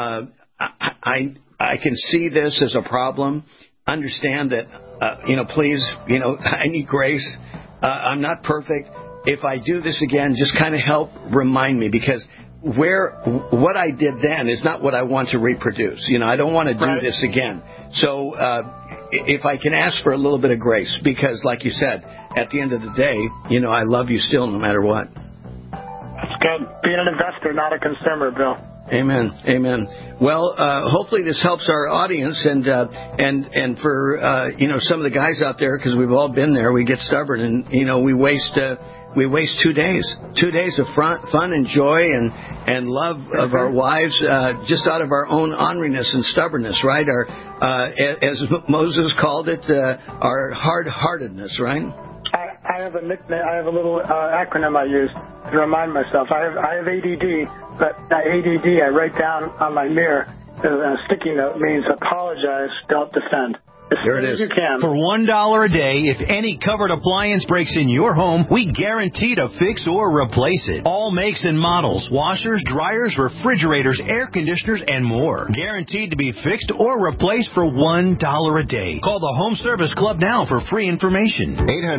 I can see this as a problem. Understand that, please, I need grace. I'm not perfect. If I do this again, just kind of help remind me, because what I did then is not what I want to reproduce. I don't want to do this again. So if I can ask for a little bit of grace, because like you said, at the end of the day, I love you still no matter what. That's good. Being an investor, not a consumer, Bill. Amen. Amen. Well, hopefully this helps our audience, and for some of the guys out there, because we've all been there, we get stubborn, and we waste 2 days, 2 days of fun and joy and love of our wives, just out of our own orneriness and stubbornness, right? Our as Moses called it, our hard-heartedness, right? I have a nickname. I have a little acronym I use to remind myself. I have ADD, but that ADD I write down on my mirror. A sticky note means apologize, don't defend. There it is. You can. For $1 a day, if any covered appliance breaks in your home, we guarantee to fix or replace it. All makes and models, washers, dryers, refrigerators, air conditioners, and more. Guaranteed to be fixed or replaced for $1 a day. Call the Home Service Club now for free information.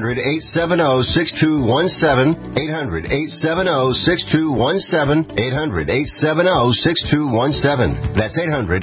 800-870-6217. 800-870-6217. 800-870-6217. That's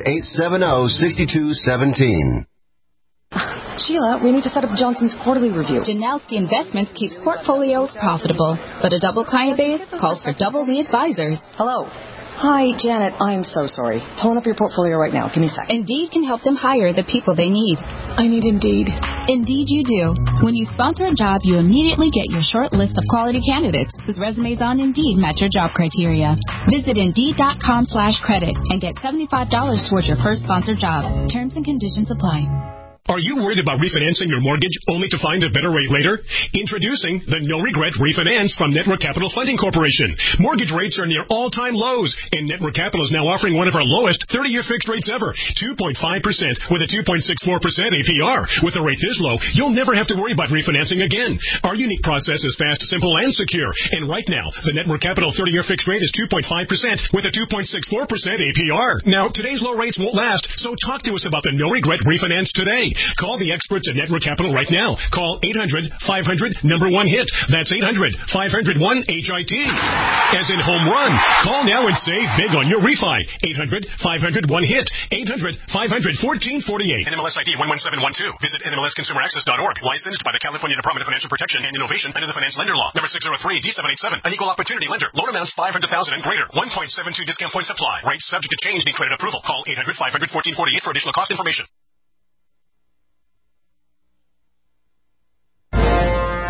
800-870-6217. Sheila, we need to set up Johnson's quarterly review. Janowski Investments keeps portfolios profitable, but a double client base calls for double the advisors. Hello. Hi, Janet. I'm so sorry. Pulling up your portfolio right now. Give me a sec. Indeed can help them hire the people they need. I need Indeed. Indeed you do. When you sponsor a job, you immediately get your short list of quality candidates whose resumes on Indeed match your job criteria. Visit Indeed.com/credit and get $75 towards your first sponsored job. Terms and conditions apply. Are you worried about refinancing your mortgage only to find a better rate later? Introducing the No Regret Refinance from Network Capital Funding Corporation. Mortgage rates are near all-time lows, and Network Capital is now offering one of our lowest 30-year fixed rates ever, 2.5% with a 2.64% APR. With a rate this low, you'll never have to worry about refinancing again. Our unique process is fast, simple, and secure. And right now, the Network Capital 30-year fixed rate is 2.5% with a 2.64% APR. Now, today's low rates won't last, so talk to us about the No Regret Refinance today. Call the experts at Network Capital right now. Call 800-500-1-HIT. That's 800-500-1-HIT. As in home run. Call now and save big on your refi. 800-500-1-HIT. 800-500-1448. NMLS ID 11712. Visit NMLSConsumerAccess.org. Licensed by the California Department of Financial Protection and Innovation under the Finance Lender Law. Number 603-D787. An equal opportunity lender. Loan amounts $500,000 and greater. 1.72 discount points apply. Rates subject to change. Need credit approval. Call 800-500-1448 for additional cost information.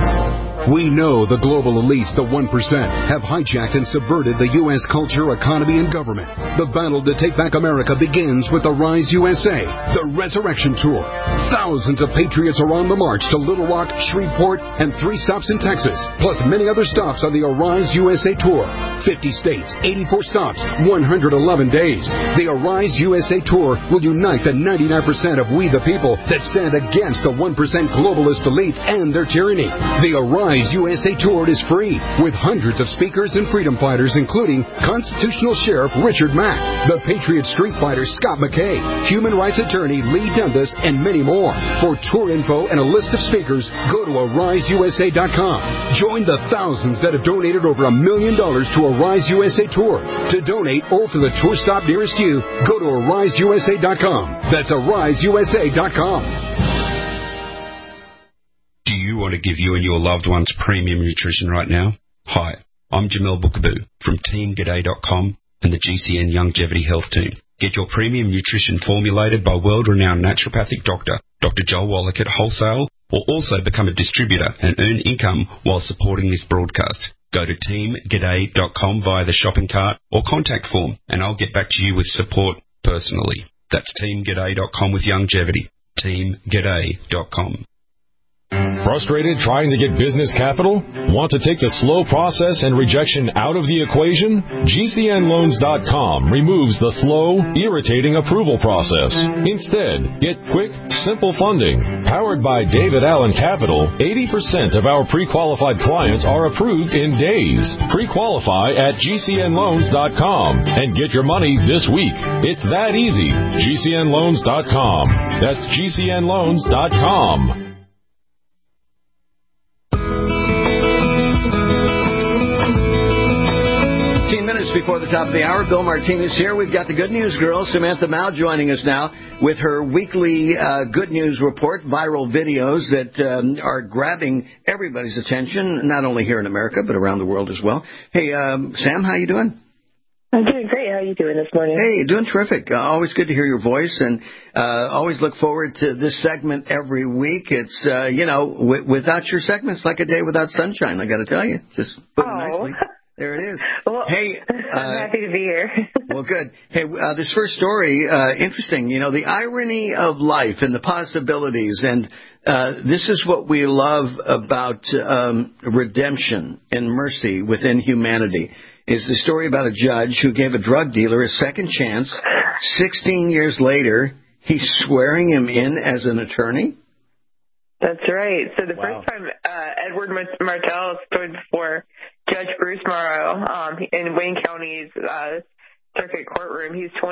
We know the global elites, the 1%, have hijacked and subverted the U.S. culture, economy, and government. The battle to take back America begins with the Rise USA, the Resurrection Tour. Thousands of patriots are on the march to Little Rock, Shreveport, and 3 stops in Texas, plus many other stops on the Arise USA Tour. 50 states, 84 stops, 111 days. The Arise USA Tour will unite the 99% of we the people that stand against the 1% globalist elites and their tyranny. The Arise USA Tour is free, with hundreds of speakers and freedom fighters, including Constitutional Sheriff Richard Mack, the Patriot Street Fighter Scott McKay, Human Rights Attorney Lee Dundas, and many more. For tour info and a list of speakers, go to AriseUSA.com. Join the thousands that have donated over $1 million to Arise USA Tour. To donate or for the tour stop nearest you, go to AriseUSA.com. That's AriseUSA.com. Do you want to give you and your loved ones premium nutrition right now? Hi, I'm Jamel Bookaboo from TeamGaday.com and the GCN Longevity Health Team. Get your premium nutrition formulated by world-renowned naturopathic doctor, Dr. Joel Wallach at Wholesale, or also become a distributor and earn income while supporting this broadcast. Go to TeamGaday.com via the shopping cart or contact form, and I'll get back to you with support personally. That's TeamGaday.com with longevity. TeamGaday.com. Frustrated trying to get business capital? Want to take the slow process and rejection out of the equation? GCNLoans.com removes the slow, irritating approval process. Instead, get quick, simple funding. Powered by David Allen Capital, 80% of our pre-qualified clients are approved in days. Pre-qualify at GCNLoans.com and get your money this week. It's that easy. GCNLoans.com. That's GCNLoans.com. Before the top of the hour, Bill Martinez here. We've got the Good News Girl, Samantha Mao, joining us now with her weekly Good News Report, viral videos that are grabbing everybody's attention, not only here in America, but around the world as well. Hey, Sam, how you doing? I'm doing great. How are you doing this morning? Hey, doing terrific. Always good to hear your voice, and always look forward to this segment every week. It's, without your segments, like a day without sunshine, I got to tell you. Just put it nicely. There it is. Well, hey, I'm happy to be here. Well, good. Hey, this first story, interesting. You know, the irony of life and the possibilities, and this is what we love about redemption and mercy within humanity, is the story about a judge who gave a drug dealer a second chance. 16 years later, he's swearing him in as an attorney. That's right. So the first time Edward Martell stood before Judge Bruce Morrow in Wayne County's circuit courtroom, he was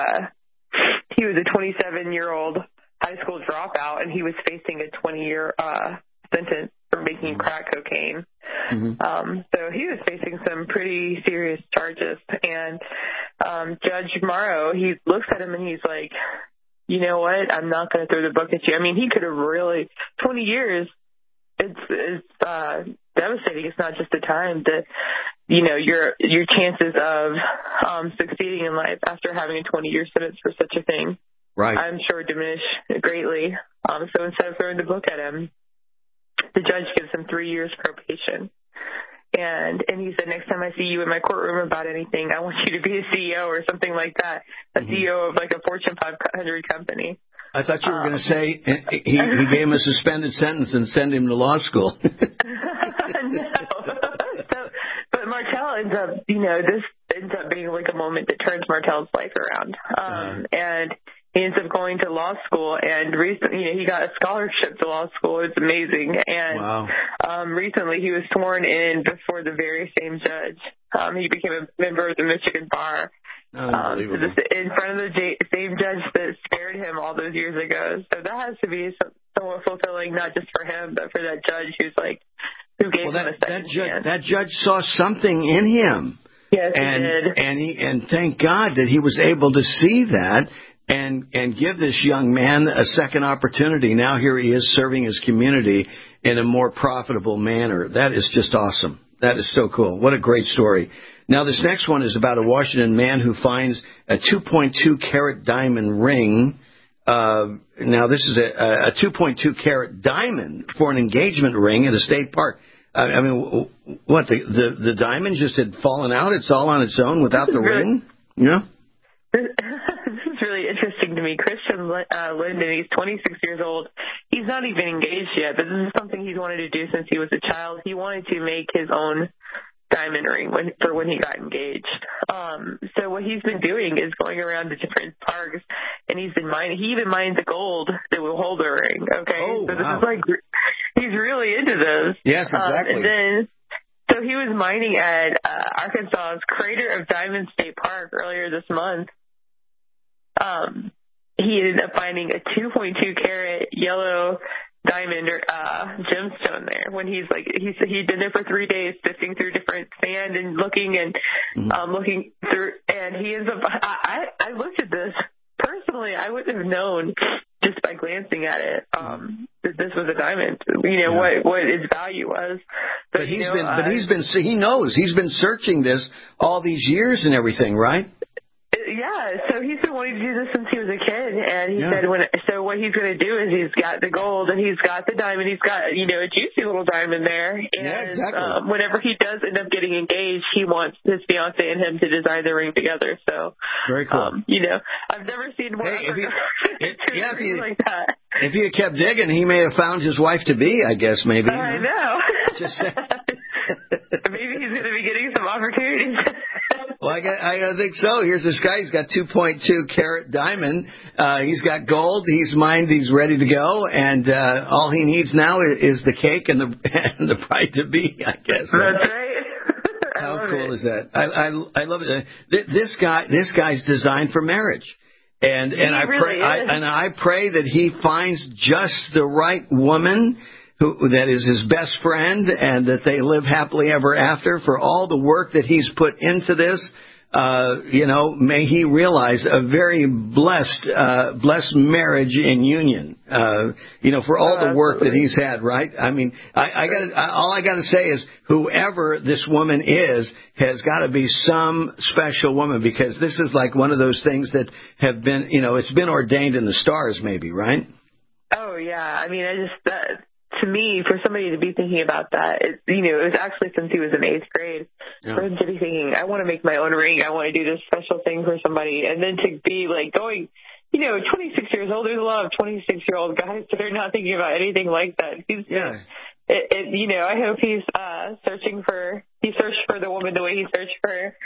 a 27-year-old high school dropout, and he was facing a 20-year sentence for making crack cocaine. Mm-hmm. So he was facing some pretty serious charges. And Judge Morrow, he looks at him and he's like, you know what? I'm not going to throw the book at you. I mean, he could have really 20 years. It's devastating. It's not just the time that, your chances of succeeding in life after having a 20-year sentence for such a thing, right, I'm sure diminish greatly. So instead of throwing the book at him, the judge gives him 3 years probation. And he said, next time I see you in my courtroom about anything, I want you to be a CEO or something like that, a CEO of like a Fortune 500 company. I thought you were going to say he gave him a suspended sentence and send him to law school. No. But Martell ends up, this ends up being like a moment that turns Martell's life around. And he ends up going to law school, and recently, he got a scholarship to law school. It's amazing. And recently, he was sworn in before the very same judge. He became a member of the Michigan Bar. In front of the same judge that spared him all those years ago. So that has to be somewhat fulfilling, not just for him, but for that judge who gave him a second chance. That judge saw something in him. Yes, he did. And thank God that he was able to see that and give this young man a second opportunity. Now here he is serving his community in a more profitable manner. That is just awesome. That is so cool. What a great story. Now, this next one is about a Washington man who finds a 2.2-carat diamond ring. Now, this is a 2.2-carat diamond for an engagement ring at a state park. I mean, what, the diamond just had fallen out? It's all on its own without the ring? Yeah. This is really interesting to me. Christian Linden, he's 26 years old. He's not even engaged yet, but this is something he's wanted to do since he was a child. He wanted to make his own diamond ring for when he got engaged. So what he's been doing is going around to different parks, and he's been mining. He even mined the gold that will hold the ring. Okay, oh, so this wow. is like, he's really into this. Yes, exactly. And then, so he was mining at Arkansas's Crater of Diamond State Park earlier this month. He ended up finding a 2.2 carat yellow diamond or gemstone there. When he'd been there for 3 days sifting through different sand and looking looking through, and he ends up. I looked at this personally. I wouldn't have known just by glancing at it that this was a diamond. What its value was. But he knows he's been searching this all these years and everything, right? Yeah, so he's been wanting to do this since he was a kid, and he said so what he's going to do is he's got the gold and he's got the diamond, he's got, a juicy little diamond there, and exactly. Whenever he does end up getting engaged, he wants his fiance and him to design the ring together. So very cool. I've never seen more like that. If he had kept digging, he may have found his wife to be, I guess, maybe. I know. Just maybe he's going to be getting some opportunities. Well, I think so. Here's this guy. He's got 2.2 carat diamond. He's got gold. He's mined. He's ready to go. And all he needs now is the cake and the bride to be, I guess. That's right. How cool is that? I love it. This guy's designed for marriage. And I pray that he finds just the right woman that is his best friend, and that they live happily ever after. For all the work that he's put into this, may he realize a very blessed marriage and union. For all the work that he's had, right? I mean, all I got to say is, whoever this woman is has got to be some special woman, because this is like one of those things that have been, it's been ordained in the stars, maybe, right? Oh yeah, I mean, to me, for somebody to be thinking about that, it was actually since he was in 8th grade. Yeah. For him to be thinking, I want to make my own ring, I want to do this special thing for somebody, and then to be like going, 26 years old, there's a lot of 26-year-old guys that are not thinking about anything like that. I hope he's he searched for the woman the way he searched for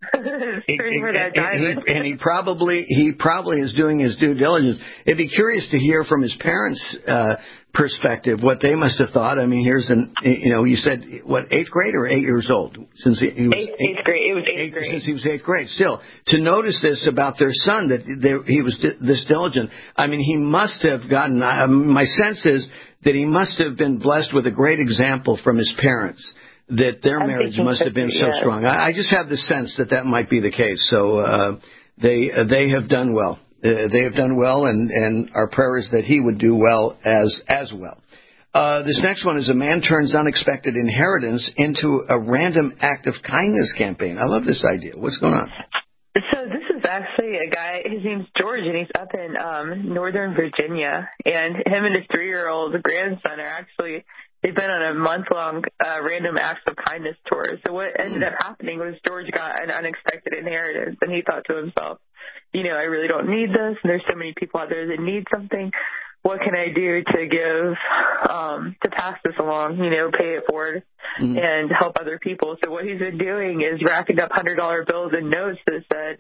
that diamond. And he probably is doing his due diligence. It'd be curious to hear from his parents' perspective what they must have thought. I mean, here's you said, what, 8th grade or 8 years old? Since he was 8th grade. It was 8th grade. Since he was 8th grade. Still, to notice this about their son, that he was this diligent. I mean, he must have gotten, my sense is that he must have been blessed with a great example from his parents, that their marriage must have been so strong. I just have the sense that might be the case. So they have done well. They have done well, and our prayer is that he would do well as well. This next one is: a man turns unexpected inheritance into a random act of kindness campaign. I love this idea. What's going on? So this is actually a guy, his name's George, and he's up in Northern Virginia, and him and his 3-year-old grandson they've been on a month-long random acts of kindness tour. So what ended up happening was George got an unexpected inheritance, and he thought to himself, I really don't need this, and there's so many people out there that need something. What can I do to give, to pass this along, pay it forward and help other people? So what he's been doing is racking up $100 bills and notes that said,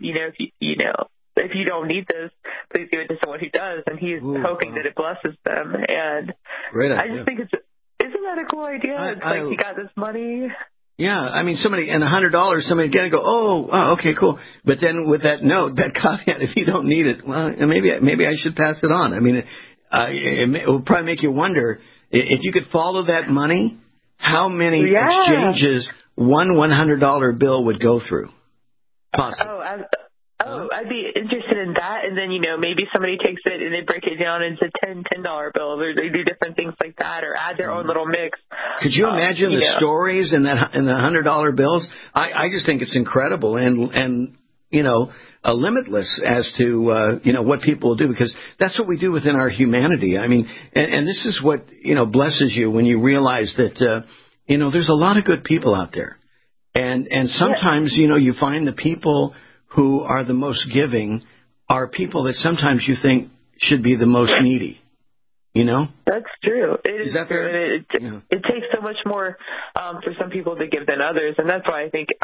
if you don't need this, please give it to someone who does. And he's hoping that it blesses them. And I just think isn't that a cool idea? It's he got this money. Yeah, I mean, $100, somebody get it, go, oh, okay, cool. But then with that note, that caveat, if you don't need it, well, maybe I should pass it on. I mean, it will probably make you wonder, if you could follow that money, how many exchanges one $100 bill would go through? Possibly. I'd be interested in that. And then, maybe somebody takes it and they break it down into $10 bills, or they do different things like that, or add their own little mix. Could you imagine the stories in the $100 bills? I just think it's incredible and limitless as to, what people will do, because that's what we do within our humanity. I mean, and this is what, blesses you when you realize that, there's a lot of good people out there. And sometimes, you find the people who are the most giving are people that sometimes you think should be the most needy. That's true. Is that fair? It takes so much more for some people to give than others, and that's why I think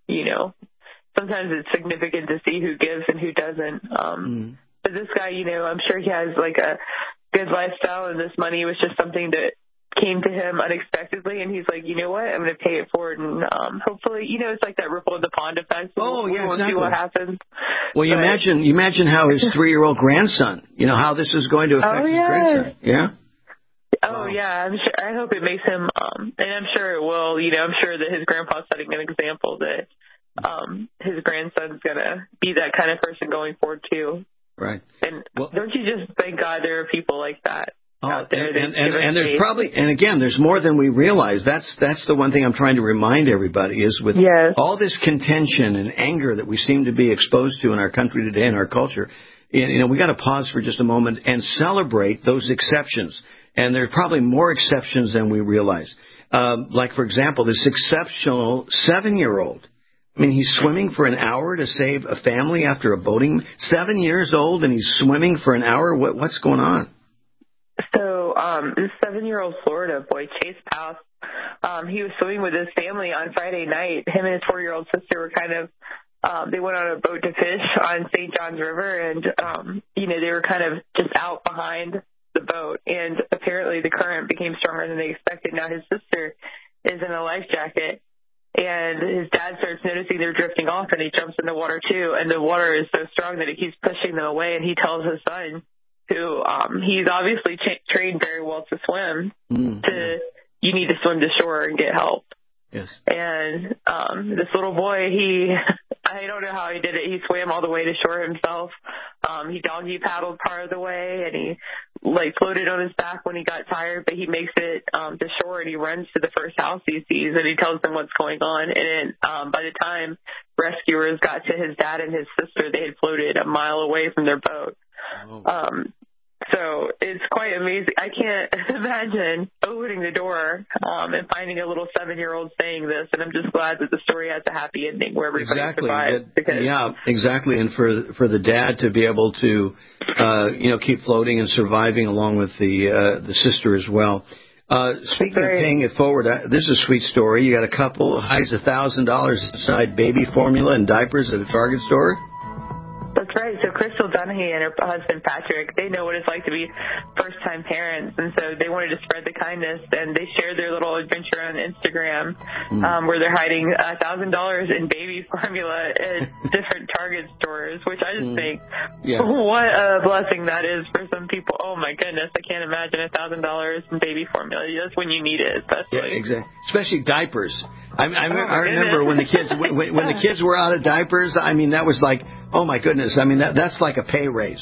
sometimes it's significant to see who gives and who doesn't. But this guy, I'm sure he has like a good lifestyle, and this money was just something that came to him unexpectedly, and he's like, you know what, I'm going to pay it forward, and hopefully, it's like that ripple in the pond effect. Exactly. We'll see what happens. Well, you imagine how his 3-year-old grandson, how this is going to affect his grandson. Yeah. Oh, yeah, I'm sure. I hope it makes him, and I'm sure it will, I'm sure that his grandpa's setting an example that his grandson's going to be that kind of person going forward, too. Right. And don't you just thank God there are people like that out there? And there's probably, and again, there's more than we realize. That's the one thing I'm trying to remind everybody is with all this contention and anger that we seem to be exposed to in our country today in our culture, we got to pause for just a moment and celebrate those exceptions. And there are probably more exceptions than we realize. Like, for example, this exceptional 7-year-old. I mean, he's swimming for an hour to save a family after a boating. 7 years old, and he's swimming for an hour. What's going on? So this 7-year-old Florida boy, Chase Paus, he was swimming with his family on Friday night. Him and his 4-year-old sister were they went on a boat to fish on St. Johns River, and, they were kind of just out behind the boat. And apparently the current became stronger than they expected. Now his sister is in a life jacket. And his dad starts noticing they're drifting off, and he jumps in the water, too. And the water is so strong that it keeps pushing them away. And he tells his son, who he's obviously trained very well to swim, you need to swim to shore and get help. Yes. And this little boy, I don't know how he did it. He swam all the way to shore himself. He doggy paddled part of the way, and he floated on his back when he got tired, but he makes it to shore, and he runs to the first house he sees, and he tells them what's going on. And by the time rescuers got to his dad and his sister, they had floated a mile away from their boat. So it's quite amazing. I can't imagine opening the door and finding a little 7-year-old saying this, and I'm just glad that the story has a happy ending where everybody survives. Yeah, exactly. And for the dad to be able to, keep floating and surviving along with the sister as well. Speaking of paying it forward, this is a sweet story. You got a couple hides $1,000 inside baby formula and diapers at a Target store. That's right. So Crystal Dunahee and her husband Patrick, they know what it's like to be first-time parents, and so they wanted to spread the kindness, and they shared their little adventure on Instagram where they're hiding $1,000 in baby formula at different Target stores, which I just think, what a blessing that is for some people. Oh my goodness, I can't imagine $1,000 in baby formula. That's when you need it, especially. Yeah, exactly. Especially diapers. I remember when the kids when the kids were out of diapers. I mean, that was like, oh my goodness. I mean, that's like a pay raise.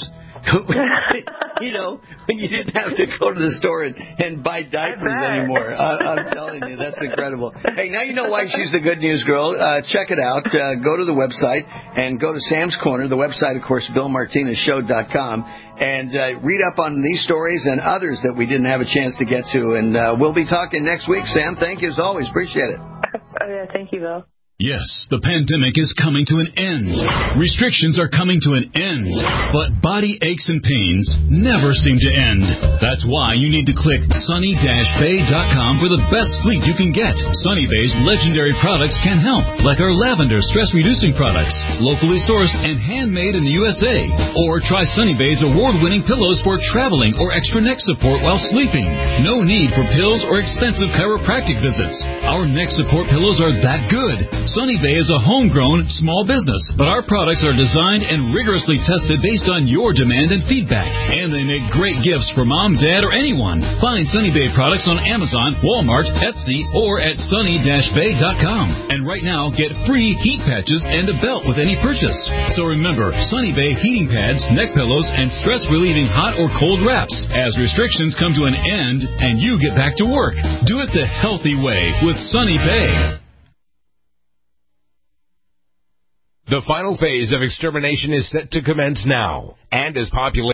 When you didn't have to go to the store and buy diapers anymore. I'm telling you, that's incredible. Hey, now you know why she's the good news girl. Check it out. Go to the website and go to Sam's Corner. The website, of course, BillMartinezShow.com. And read up on these stories and others that we didn't have a chance to get to. And we'll be talking next week, Sam. Thank you as always. Appreciate it. Oh, yeah. Thank you, Bill. Yes, the pandemic is coming to an end. Restrictions are coming to an end. But body aches and pains never seem to end. That's why you need to click sunny-bay.com for the best sleep you can get. Sunny Bay's legendary products can help, like our lavender stress-reducing products, locally sourced and handmade in the USA. Or try Sunny Bay's award-winning pillows for traveling or extra neck support while sleeping. No need for pills or expensive chiropractic visits. Our neck support pillows are that good. Sunny Bay is a homegrown small business, but our products are designed and rigorously tested based on your demand and feedback. And they make great gifts for mom, dad, or anyone. Find Sunny Bay products on Amazon, Walmart, Etsy, or at sunny-bay.com. And right now, get free heat patches and a belt with any purchase. So remember, Sunny Bay heating pads, neck pillows, and stress-relieving hot or cold wraps as restrictions come to an end and you get back to work. Do it the healthy way with Sunny Bay. The final phase of extermination is set to commence now, and as population